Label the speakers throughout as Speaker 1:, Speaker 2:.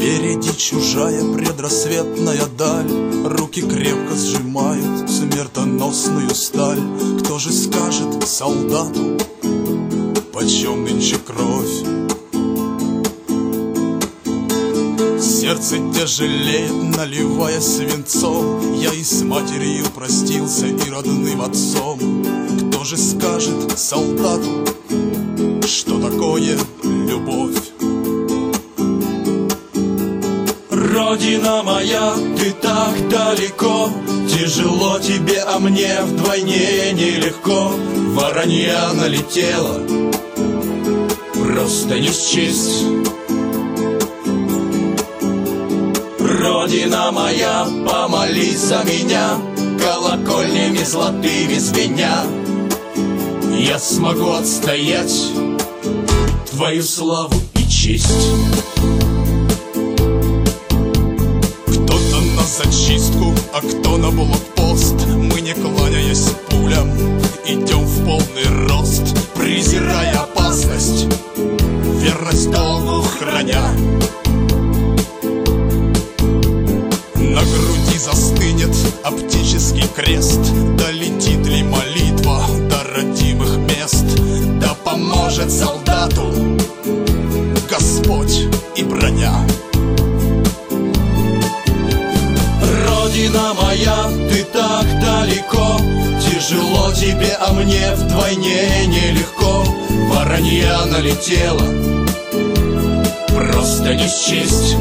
Speaker 1: Впереди чужая предрассветная даль, руки крепко сжимают смертоносную сталь. Кто же скажет солдату, почем нынче кровь? Сердце тяжелеет, наливаясь свинцом. Я и с матерью простился, и родным отцом. Кто же скажет солдату, что такое любовь? Родина моя, ты так далеко, тяжело тебе, а мне вдвойне нелегко. Воронья налетела, просто не счесть. Родина моя, помолись за меня, колокольнями золотыми звеня. Я смогу отстоять твою славу и честь. Кто-то на зачистку, а кто на блокпост. Мы, не кланяясь пулям, идем в полный рост, презирая опасность, верность долгу храня. На груди застынет оптический крест. Долетит ли молитва до родимых мест? Да поможет солдату Господь и броня. Родина моя, ты так далеко, тяжело тебе, а мне вдвойне нелегко. Воронья налетела, просто не счесть.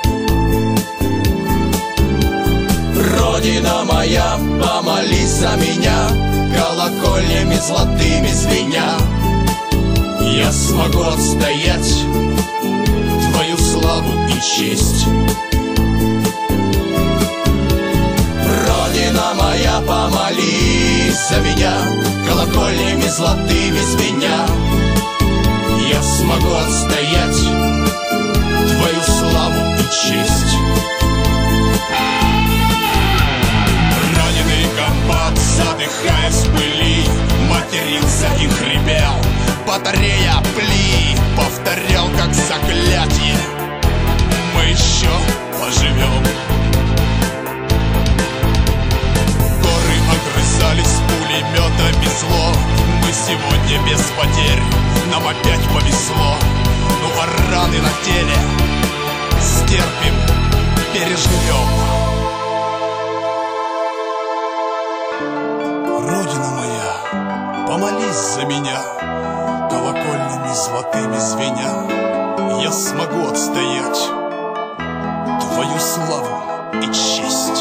Speaker 1: Родина моя, помолись за меня, колокольнями золотыми звеня. Я смогу отстоять твою славу и честь. Родина моя, помолись за меня, колокольнями золотыми звеня. Я смогу отстоять твою славу и честь. Комбат, задыхаясь в пыли, матерился и хрипел. Батарея, пли, повторял как заклятие: мы еще поживем. Горы огрызались, пулеметами зло. Мы сегодня без потерь, нам опять повезло. Ну а раны на теле стерпим, переживем. Родина моя, помолись за меня, колокольнями золотыми звеня. Я смогу отстоять твою славу и честь.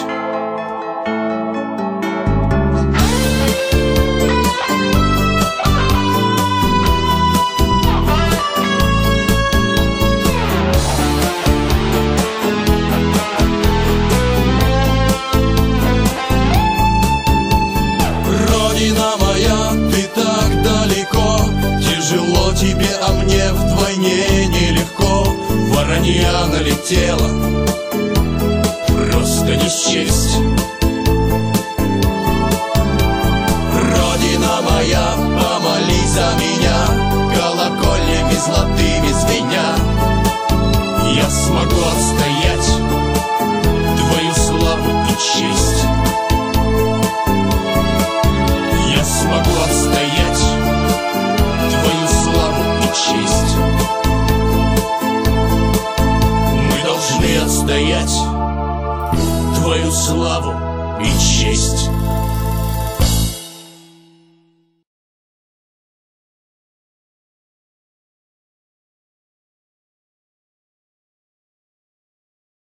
Speaker 1: Родина моя, ты так далеко, тяжело тебе, а мне вдвойне нелегко. Воронья налетела, просто не счесть. Родина моя, помолись за меня, колокольнями золотыми звеня. Я смогу отстоять твою славу и честь. Я смогу отстоять твою славу и честь. Мы должны отстоять твою славу и честь.